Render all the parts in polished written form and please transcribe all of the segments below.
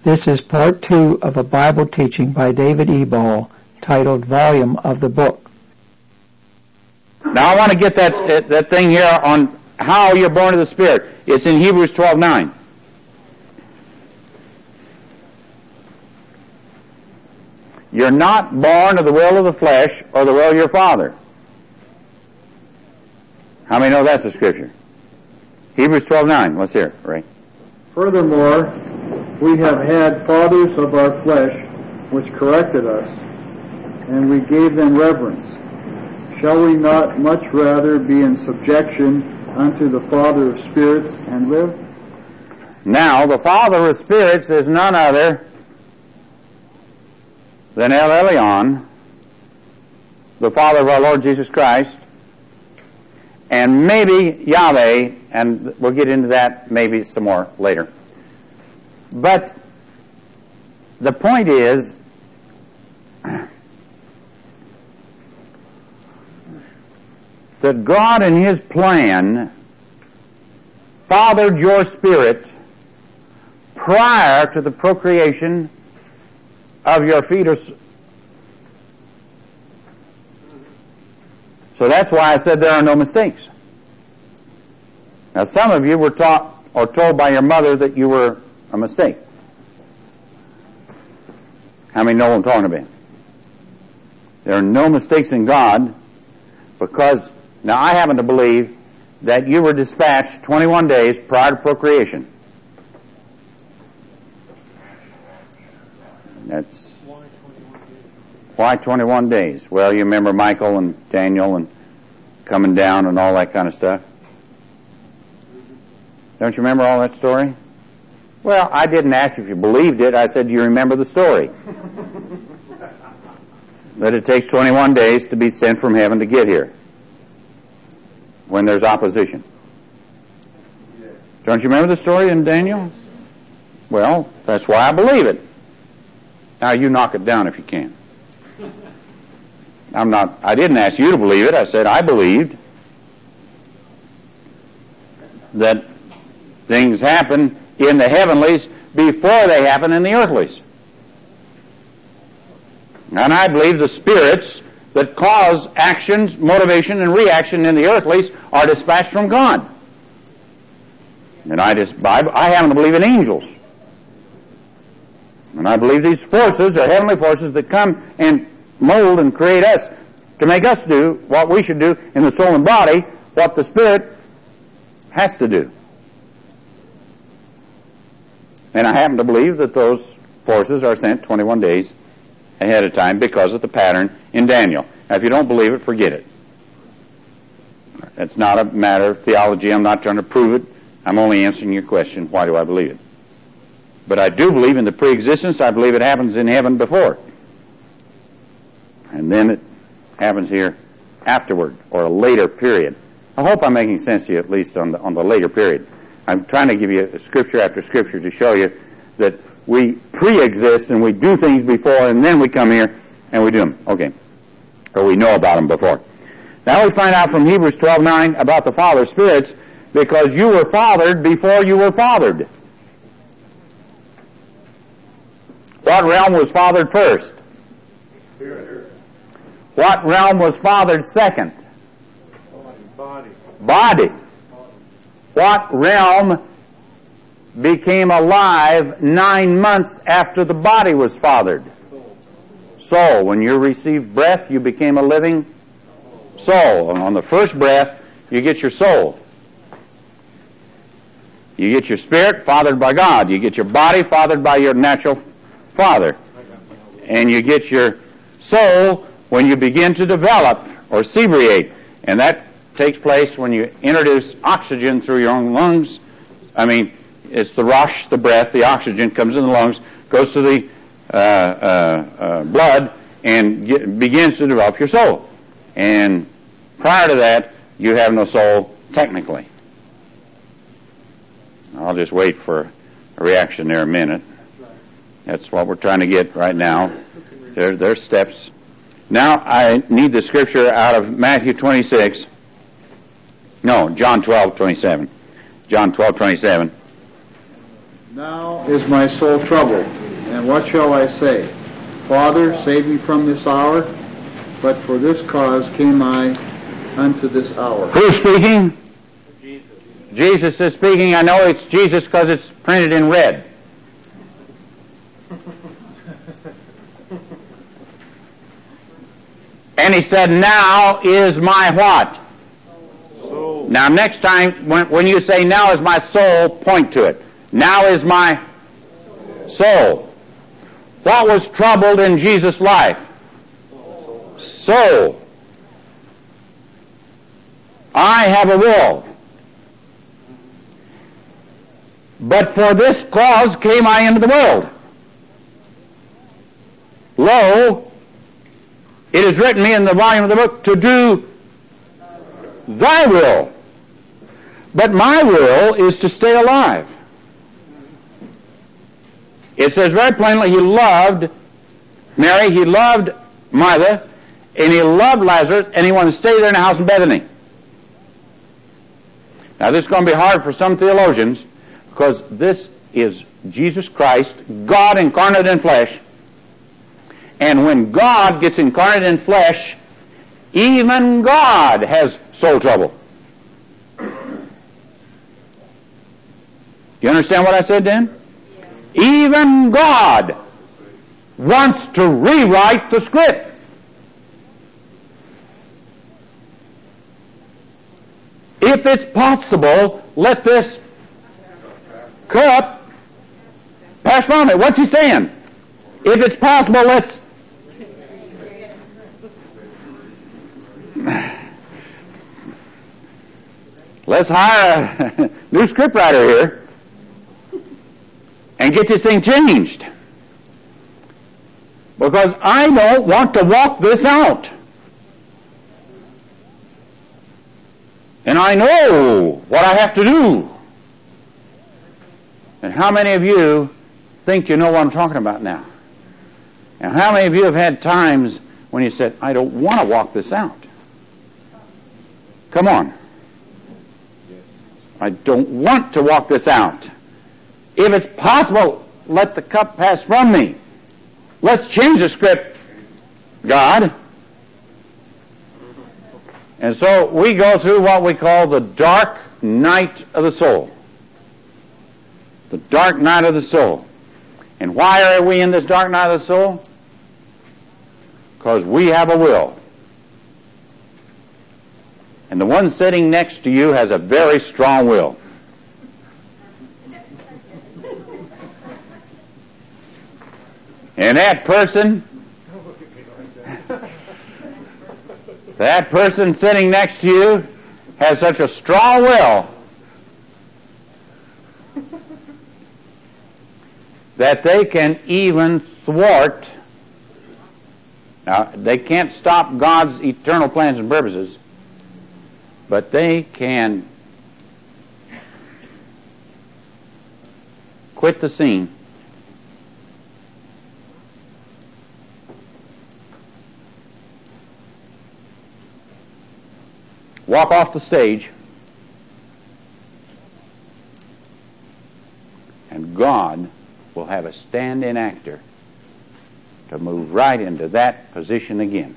This is part 2 of a Bible teaching by David E. Ball titled Volume of the Book. Now I want to get that thing here on how you're born of the Spirit. It's in Hebrews 12:9. You're not born of the will of the flesh or the will of your father. How many know that's the scripture? Hebrews 12:9. Let's hear it, Ray. Furthermore, we have had fathers of our flesh which corrected us, and we gave them reverence. Shall we not much rather be in subjection unto the Father of spirits and live? Now, the Father of spirits is none other than El Elyon, the Father of our Lord Jesus Christ, and maybe Yahweh, and we'll get into that maybe some more later. But the point is, that God in His plan fathered your spirit prior to the procreation of your fetus. So that's why I said there are no mistakes. Now some of you were taught or told by your mother that you were a mistake. How many know what I'm talking about? There are no mistakes in God, because now I happen to believe that you were dispatched 21 days prior to procreation. That's why 21 days? Well, you remember Michael and Daniel and coming down and all that kind of stuff. Don't you remember all that story? Well, I didn't ask if you believed it. I said, do you remember the story? That it takes 21 days to be sent from heaven to get here when there's opposition. Don't you remember the story in Daniel? Well, that's why I believe it. Now you knock it down if you can. I didn't ask you to believe it. I said I believed that things happen in the heavenlies before they happen in the earthlies. And I believe the spirits that cause actions, motivation, and reaction in the earthlies are dispatched from God. And I happen to believe in angels. And I believe these forces are heavenly forces that come and mold and create us to make us do what we should do in the soul and body, what the Spirit has to do. And I happen to believe that those forces are sent 21 days ahead of time because of the pattern in Daniel. Now, if you don't believe it, forget it. It's not a matter of theology. I'm not trying to prove it. I'm only answering your question, why do I believe it? But I do believe in the pre-existence. I believe it happens in heaven before. And then it happens here afterward, or a later period. I hope I'm making sense to you, at least on the later period. I'm trying to give you scripture after scripture to show you that we pre-exist and we do things before, and then we come here and we do them. Okay. Or we know about them before. Now we find out from Hebrews 12:9 about the Father of spirits, because you were fathered before you were fathered. What realm was fathered first? Spirit. What realm was fathered second? Body. What realm became alive 9 months after the body was fathered? Soul. When you received breath, you became a living soul. And on the first breath, you get your soul. You get your spirit, fathered by God. You get your body, fathered by your natural father. And you get your soul when you begin to develop or sebriate. And that takes place when you introduce oxygen through your own lungs. I mean, it's the rush, the breath, the oxygen comes in the lungs, goes to the blood, and begins to develop your soul. And prior to that, you have no soul, technically. I'll just wait for a reaction there a minute. That's what we're trying to get right now. There's steps. Now I need the scripture out of Matthew 26. No, John 12:27. John 12:27. Now is my soul troubled, and what shall I say? Father, save me from this hour, but for this cause came I unto this hour. Who's speaking? Jesus. Jesus is speaking. I know it's Jesus because it's printed in red. And he said, now is my what? Soul. Now next time, when you say now is my soul, point to it. Now is my soul. What was troubled in Jesus' life? Soul. I have a will. But for this cause came I into the world. Lo, it is written me in the volume of the book to do thy will. But my will is to stay alive. It says very plainly he loved Mary, he loved Martha, and he loved Lazarus, and he wanted to stay there in the house in Bethany. Now this is going to be hard for some theologians, because this is Jesus Christ, God incarnate in flesh. And when God gets incarnate in flesh, even God has soul trouble. You understand what I said then? Even God wants to rewrite the script. If it's possible, let this cup pass from it. What's he saying? If it's possible, let's hire a new scriptwriter here and get this thing changed. Because I don't want to walk this out. And I know what I have to do. And how many of you think you know what I'm talking about now? And how many of you have had times when you said, I don't want to walk this out? Come on. I don't want to walk this out. If it's possible, let the cup pass from me. Let's change the script, God. And so we go through what we call the dark night of the soul. The dark night of the soul. And why are we in this dark night of the soul? Because we have a will. And the one sitting next to you has a very strong will. And that person sitting next to you has such a strong will that they can even thwart. Now, they can't stop God's eternal plans and purposes, but they can quit the scene. Walk off the stage, and God will have a stand-in actor to move right into that position again.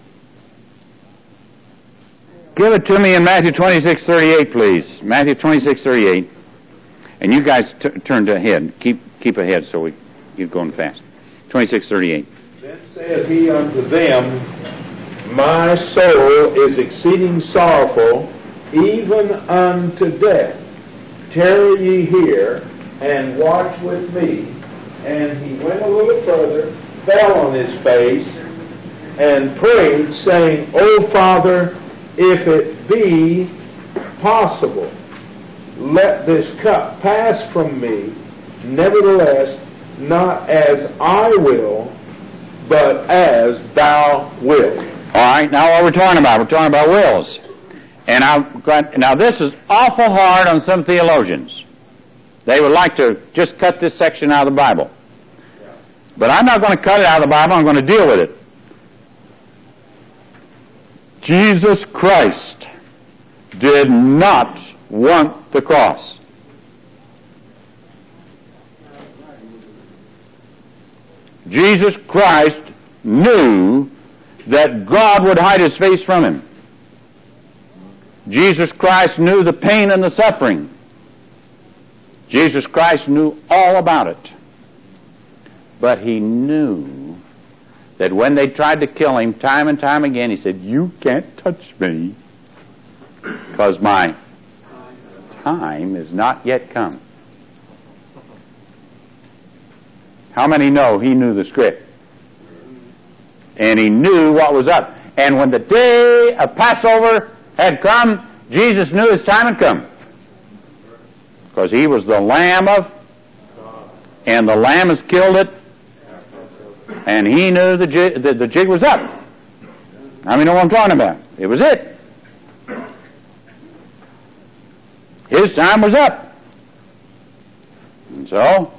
Give it to me in Matthew 26:38, please. Matthew 26:38. And you guys turn ahead. Keep ahead so we keep going fast. 26:38. Then said he unto them, my soul is exceeding sorrowful, even unto death. Tarry ye here, and watch with me. And he went a little further, fell on his face, and prayed, saying, O Father, if it be possible, let this cup pass from me. Nevertheless, not as I will, but as thou wilt. All right, now what we're talking about? We're talking about wills. And now this is awful hard on some theologians. They would like to just cut this section out of the Bible. But I'm not going to cut it out of the Bible, I'm going to deal with it. Jesus Christ did not want the cross. Jesus Christ knew that God would hide His face from him. Jesus Christ knew the pain and the suffering. Jesus Christ knew all about it. But He knew that when they tried to kill Him time and time again, He said, "You can't touch me because my time is not yet come." How many know He knew the script? And He knew what was up. And when the day of Passover had come, Jesus knew His time had come. Because He was the Lamb of, and the Lamb has killed it, and He knew the jig was up. How many know what I'm talking about? It was it. His time was up. And so,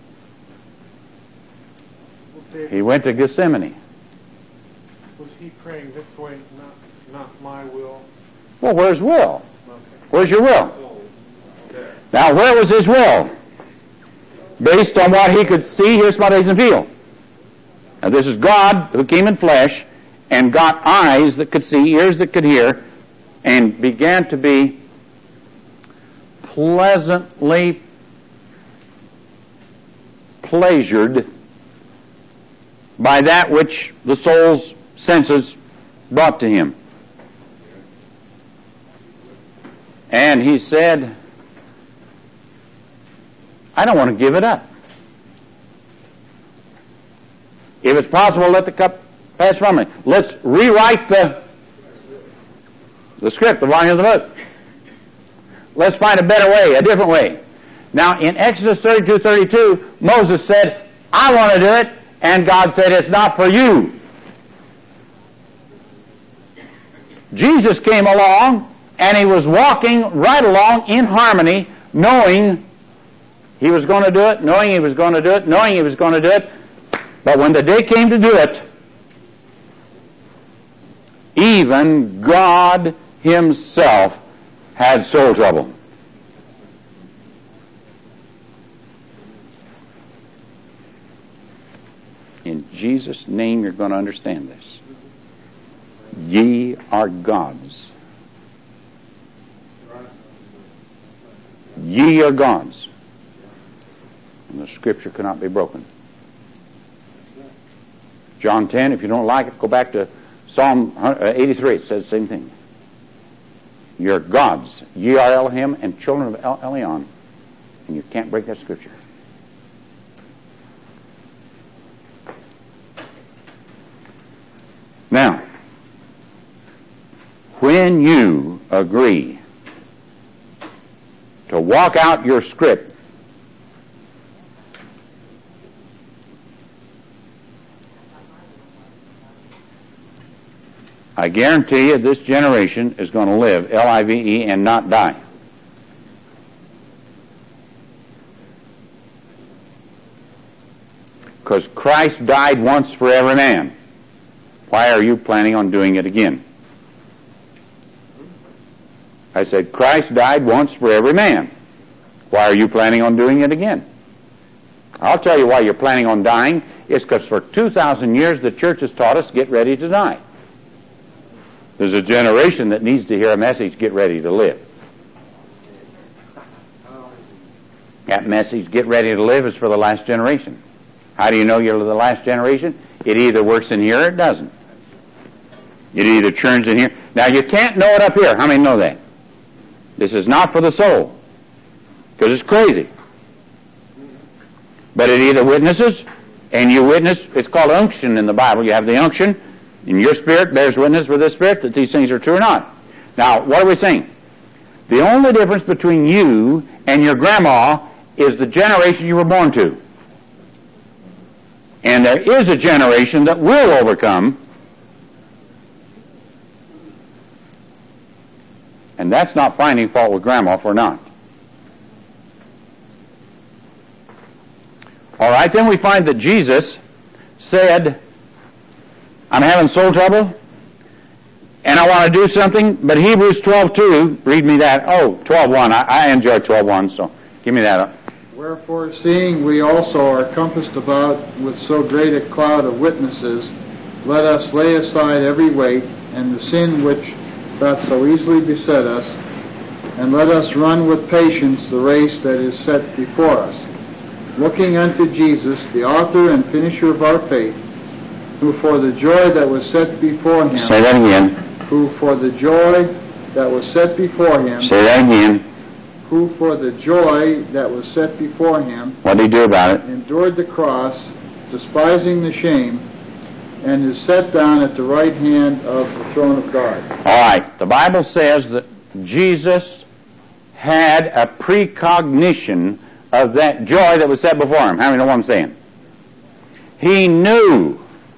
He went to Gethsemane. Was He praying this way, not my will? Well, where's will? Okay. Where's your will? Okay. Now, where was His will? Based on what He could see, hear, smell, taste, and feel. Now, this is God who came in flesh and got eyes that could see, ears that could hear, and began to be pleasantly pleasured by that which the soul's senses brought to Him. And He said, "I don't want to give it up. If it's possible, let the cup pass from me. Let's rewrite the script, the volume of the book. Let's find a better way, a different way." Now, in Exodus 32:32, Moses said, "I want to do it," and God said, "It's not for you." Jesus came along, and He was walking right along in harmony, knowing He was going to do it, knowing He was going to do it, knowing He was going to do it. But when the day came to do it, even God Himself had soul trouble. In Jesus' name, you're going to understand this. Ye are gods. Ye are gods. And the Scripture cannot be broken. John 10, if you don't like it, go back to Psalm 83. It says the same thing. You're gods. Ye are Elohim and children of Elion. And you can't break that Scripture. Now, when you agree to walk out your script, I guarantee you this generation is going to live, L-I-V-E, and not die. Because Christ died once for every man. Why are you planning on doing it again? I said, Christ died once for every man. Why are you planning on doing it again? I'll tell you why you're planning on dying. It's because for 2,000 years the church has taught us, get ready to die. There's a generation that needs to hear a message, get ready to live. That message, get ready to live, is for the last generation. How do you know you're the last generation? It either works in here or it doesn't. It either churns in here. Now, you can't know it up here. How many know that? This is not for the soul, because it's crazy. But it either witnesses, and you witness. It's called unction in the Bible. You have the unction, and your spirit bears witness with this spirit that these things are true or not. Now, what are we saying? The only difference between you and your grandma is the generation you were born to. And there is a generation that will overcome. And that's not finding fault with grandma for not. All right, then we find that Jesus said, I'm having soul trouble, and I want to do something, but Hebrews 12:2, read me that. Oh, 12:1. I enjoy 12:1, so give me that. Wherefore, seeing we also are compassed about with so great a cloud of witnesses, let us lay aside every weight and the sin which doth so easily beset us, and let us run with patience the race that is set before us, looking unto Jesus, the author and finisher of our faith, who for the joy that was set before him. Say that again. Who for the joy that was set before him. Say that again. Who for the joy that was set before him. What did he do about it? Endured the cross, despising the shame, and is set down at the right hand of the throne of God. All right. The Bible says that Jesus had a precognition of that joy that was set before him. How many know what I'm saying? He knew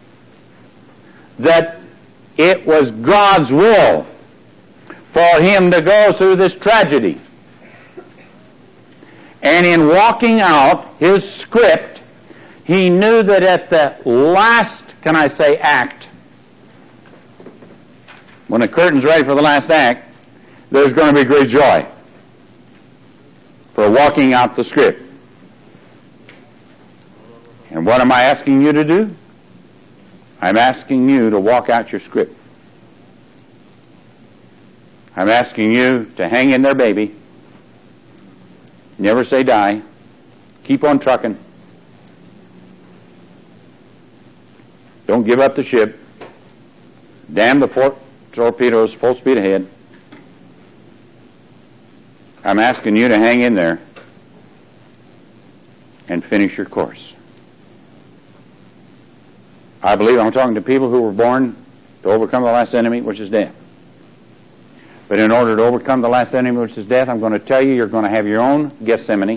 that it was God's will for him to go through this tragedy. And in walking out his script, he knew that at the last, can I say, act, when the curtain's ready for the last act, there's going to be great joy for walking out the script. And what am I asking you to do? I'm asking you to walk out your script. I'm asking you to hang in there, baby. Never say die. Keep on trucking. Don't give up the ship. Damn the torpedoes full speed ahead. I'm asking you to hang in there and finish your course. I believe I'm talking to people who were born to overcome the last enemy, which is death. But in order to overcome the last enemy, which is death, I'm going to tell you, you're going to have your own Gethsemane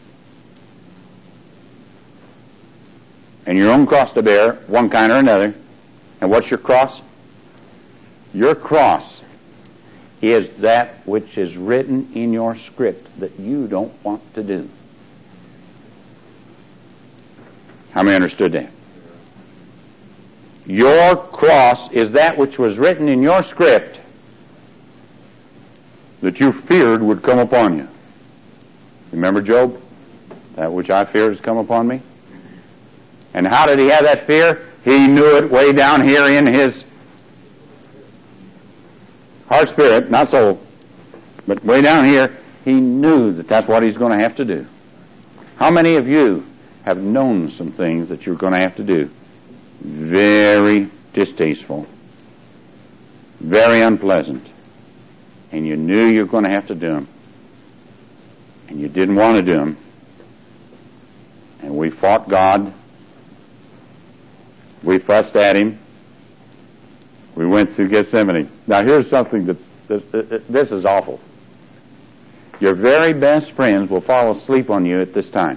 and your own cross to bear, one kind or another. And what's your cross? Your cross is that which is written in your script that you don't want to do. How many understood that? Your cross is that which was written in your script that you feared would come upon you. Remember Job? That which I fear has come upon me. And how did he have that fear? He knew it way down here in his heart, spirit, not soul, but way down here, he knew that that's what he's going to have to do. How many of you have known some things that you're going to have to do? Very distasteful, very unpleasant, and you knew you were going to have to do them, and you didn't want to do them, and we fought God, we fussed at him, we went through Gethsemane. Now here's something this is awful. Your very best friends will fall asleep on you at this time.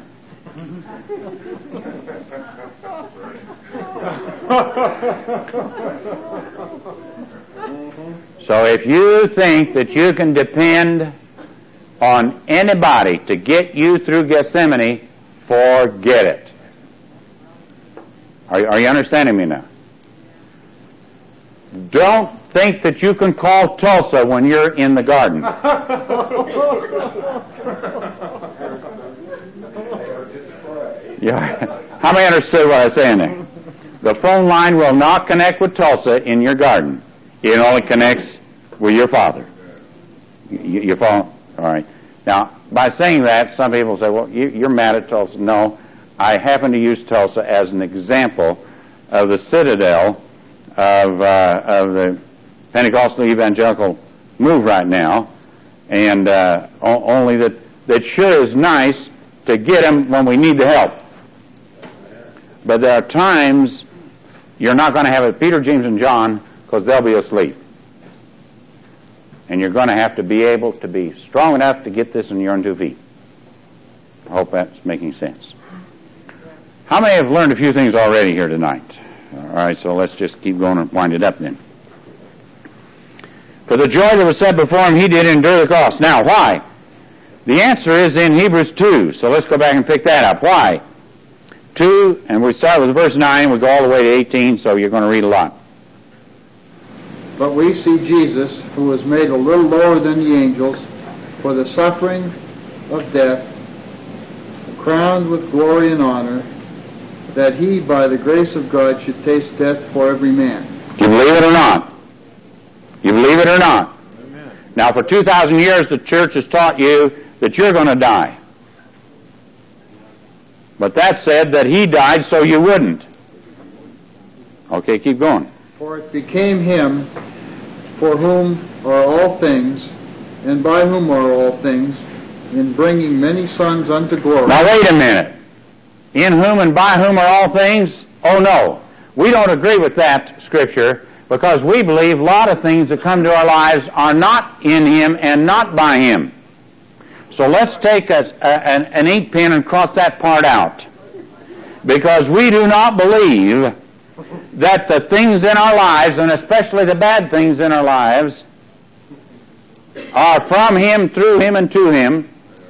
So if you think that you can depend on anybody to get you through Gethsemane, forget it. Are you understanding me now? Don't think that you can call Tulsa when you're in the garden. Yeah. How many understood what I was saying there? The phone line will not connect with Tulsa in your garden. It only connects with your Father. You follow? All right. Now, by saying that, some people say, well, you're mad at Tulsa. No, I happen to use Tulsa as an example of the citadel of the Pentecostal evangelical move right now, and only that sure is nice to get them when we need the help. But there are times you're not going to have it Peter, James, and John because they'll be asleep. And you're going to have to be able to be strong enough to get this on your own 2 feet. I hope that's making sense. How many have learned a few things already here tonight? All right, so let's just keep going and wind it up then. For the joy that was set before him, he did endure the cross. Now, why? The answer is in Hebrews 2, so let's go back and pick that up. Why? 2, and we start with verse 9, we go all the way to 18, so you're going to read a lot. But we see Jesus, who was made a little lower than the angels, for the suffering of death, crowned with glory and honor, that he, by the grace of God, should taste death for every man. You believe it or not? You believe it or not? Amen. Now, for 2,000 years, the church has taught you that you're going to die. But that said that he died so you wouldn't. Okay, keep going. For it became him for whom are all things, and by whom are all things, in bringing many sons unto glory. Now, wait a minute. In whom and by whom are all things? Oh, no. We don't agree with that scripture because we believe a lot of things that come to our lives are not in him and not by him. So let's take an ink pen and cross that part out. Because we do not believe that the things in our lives, and especially the bad things in our lives, are from him, through him, and to him.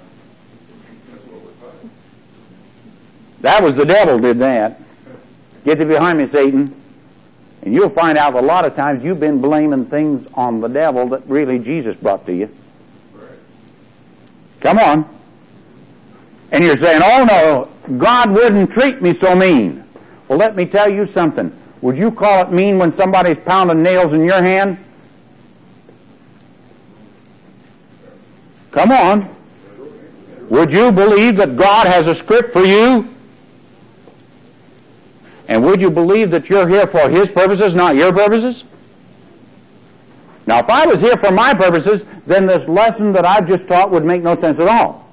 That was the devil did that. Get thee behind me, Satan. And you'll find out a lot of times you've been blaming things on the devil that really Jesus brought to you. Come on. And you're saying, oh no, God wouldn't treat me so mean. Well, let me tell you something. Would you call it mean when somebody's pounding nails in your hand? Come on. Would you believe that God has a script for you? And would you believe that you're here for his purposes, not your purposes? Now, if I was here for my purposes, then this lesson that I've just taught would make no sense at all.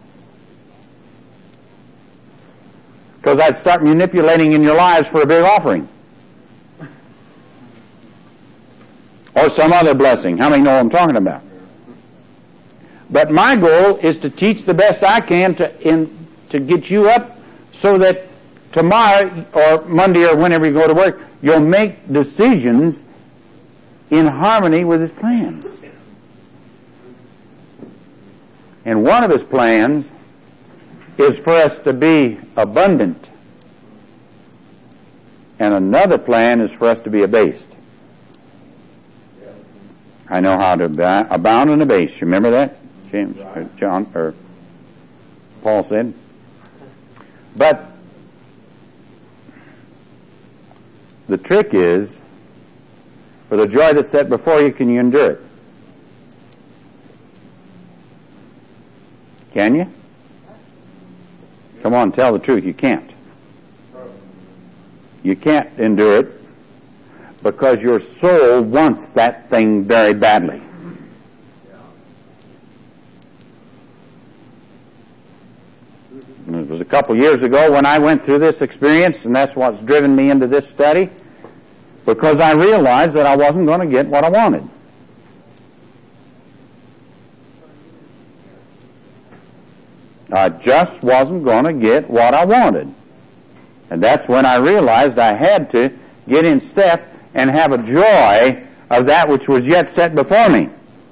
Because I'd start manipulating in your lives for a big offering. Or some other blessing. How many know what I'm talking about? But my goal is to teach the best I can to get you up so that tomorrow or Monday or whenever you go to work, you'll make decisions in harmony with his plans. And one of his plans is for us to be abundant. And another plan is for us to be abased. I know how to abound and abase. You remember that? James, or John, or Paul said. But the trick is, for the joy that's set before you, can you endure it? Can you? Come on, tell the truth. You can't. You can't endure it because your soul wants that thing very badly. It was a couple years ago when I went through this experience, and that's what's driven me into this study, because I realized that I wasn't going to get what I wanted. I just wasn't going to get what I wanted. And that's when I realized I had to get in step and have a joy of that which was yet set before me.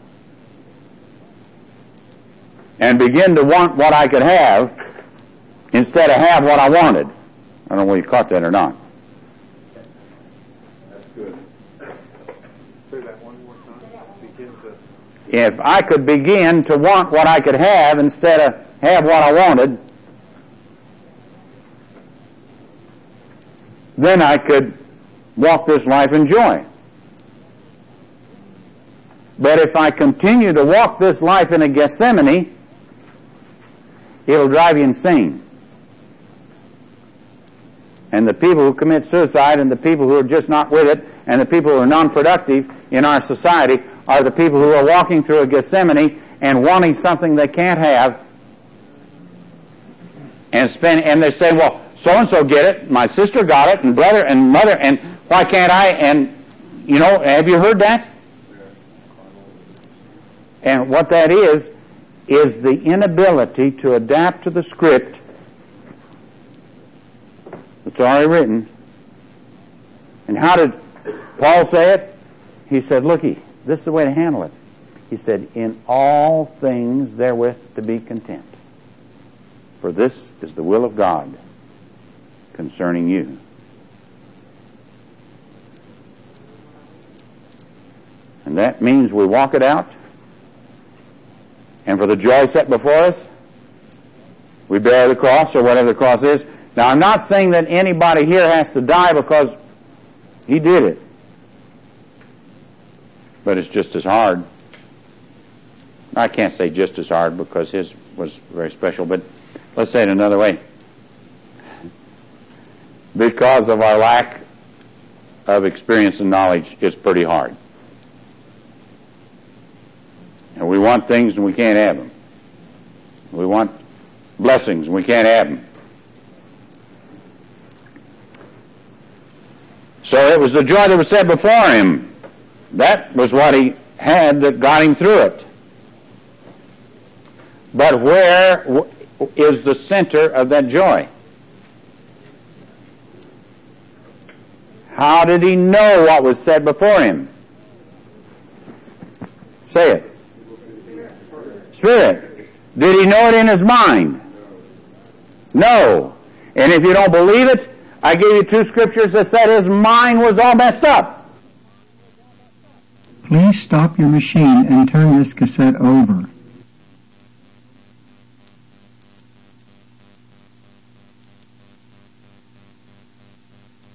And begin to want what I could have instead of have what I wanted. I don't know whether you caught that or not. That's good. Say that one more time. Begin to... If I could begin to want what I could have instead of have what I wanted, then I could walk this life in joy. But if I continue to walk this life in a Gethsemane, it'll drive you insane. And the people who commit suicide and the people who are just not with it and the people who are non-productive in our society are the people who are walking through a Gethsemane and wanting something they can't have and they say, well, so-and-so get it, my sister got it, and brother and mother, and why can't I? And, you know, have you heard that? And what that is the inability to adapt to the script that's already written. And how did Paul say it? He said, looky, this is the way to handle it. He said, in all things therewith to be content. For this is the will of God concerning you. And that means we walk it out. And for the joy set before us, We bear the cross, or whatever the cross is. Now, I'm not saying that anybody here has to die because he did it. But it's just as hard. I can't say just as hard because his was very special, but let's say it another way. Because of our lack of experience and knowledge, it's pretty hard. And we want things and we can't have them. We want blessings and we can't have them. So it was the joy that was set before him. That was what he had that got him through it. But where is the center of that joy? How did he know what was said before him? Say it. Spirit. Did he know it in his mind? No. And if you don't believe it, I gave you two scriptures that said his mind was all messed up. Please stop your machine and turn this cassette over.